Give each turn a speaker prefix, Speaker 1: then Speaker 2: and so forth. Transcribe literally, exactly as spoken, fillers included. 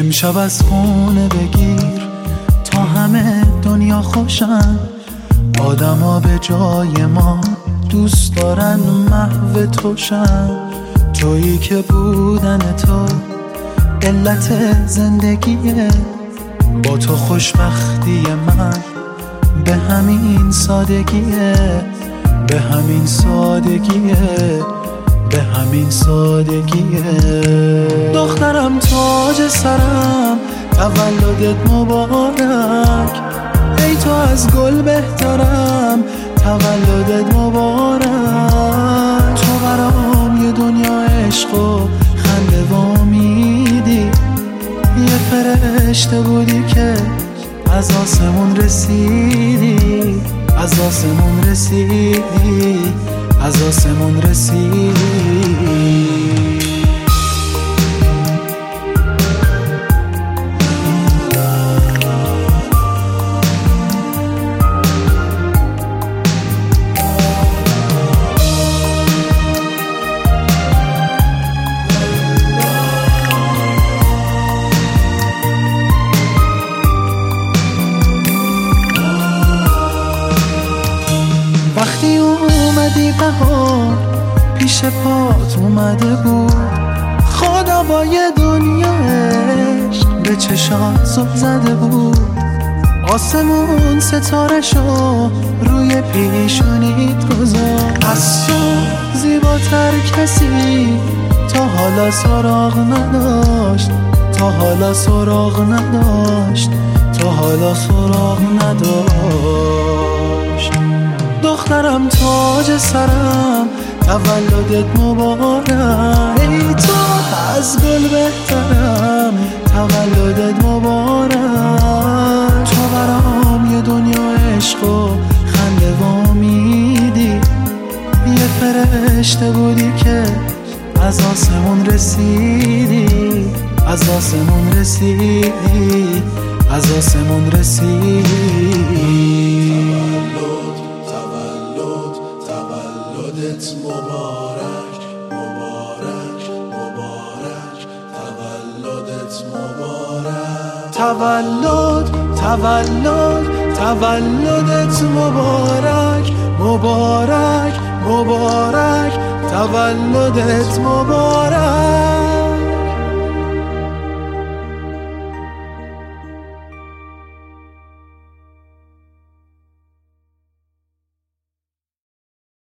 Speaker 1: امشب از خونه بگیر تا همه دنیا خوشن، آدما به جای ما دوست دارن محو توشن. تویی که بودن تو علت زندگیه، با تو خوشبختی من به همین سادگیه، به همین سادگیه، به همین سادگیه. دخترم تاج سرم تولدت مبارک، ای تو از گل بهترم تولدت مبارک. تو برام یه دنیا عشق و خنده و امیدی، یه فرشته بودی که از آسمون رسیدی، از آسمون رسیدی، از آسمون رسیدی. وقتی اومدی بهار پیش پات اومده بود، خدا با یه دنیا عشق به چشات زل زده بود. آسمون ستاره شو روی پیشونیت گذاشت، از تو زیباتر کسی تا حالا سراغ نداشت، تا حالا سراغ نداشت، تا حالا سراغ نداشت. دخترم تاج سرم تولدت مبارک، ای تو از گل بهترم تولدت مبارک. تو برام یه دنیا عشق و خنده و امیدی، یه فرشته بودی که از آسمون رسیدی، از آسمون رسیدی، از آسمون رسیدی.
Speaker 2: تولدت مبارک، مبارک، مبارک، تولدت مبارک.
Speaker 1: تولد، تولد، تولدت مبارک، مبارک، مبارک، تولدت مبارک.